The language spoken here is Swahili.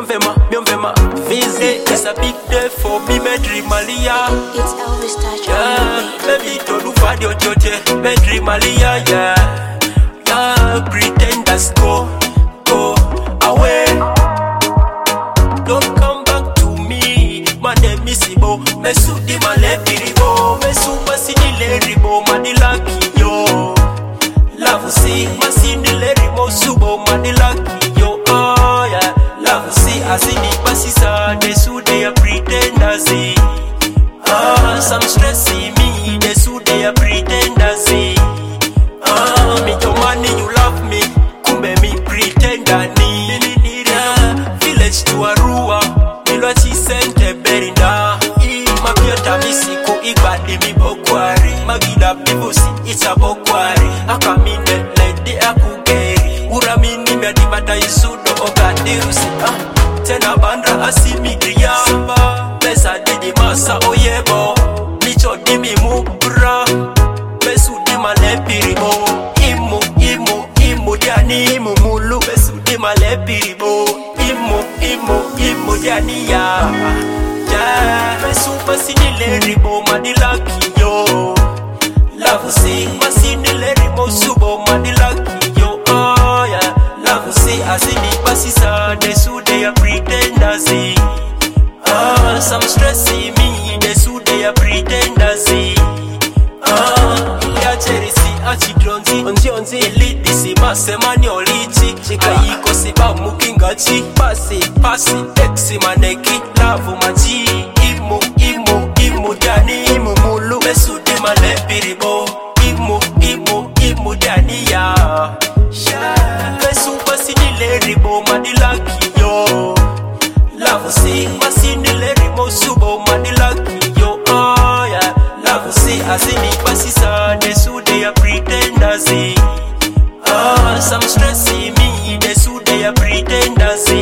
Myomvema. Visit is a big day for me, Medri Malia. It's Elvis Touch. Baby, don't look for your jote, Medri Malia, pretenders go away. Don't come back to me, my name is Ibo. Mesudi malefiribo, mesuma sinile ribo, madilaki yo. Love see, masinile rimo subo, madilaki yo. Oh yeah, love see, asini pasisa, desu they are pretenders. Some stressing me, desu they are pretenders. Me your money, you love me, kumbe me pretender ni. Village to Arua, milwa chisente berinda. Mabiota misiko ibadi mi bokwari. Magida bibusi ita bokwari. Akamine lady akugeri. Uramini miadibata isudo ogadirusi. Tena bandra asimigria. Besa didi masa oyebo. Micho dimi mubra. Besu dima lepiribo. Imu diani imu mulu. Besu dima lepiribo. Imu diani ya. Super sinile ribo madilaki yo. Love see, masinile ribo subo madilaki yo. Oh yeah, love see, asini pasisa desu they are pretenders. Some stressing me, desu they are pretenders. Ya cherisi achidronzi, onzi elitisi masemani olichi. Ayiko siba mukingachi, pasi exi maneki, love machi. Imu diani imu mulu besu di malepiribo. Imu diani ya. Besu masinile ribo madilaki yo. Love see, masinile ribo subo madilaki yo. Oh yeah, love see, asini pasisa desu they are pretenders. Some stressing me, desu they are pretenders.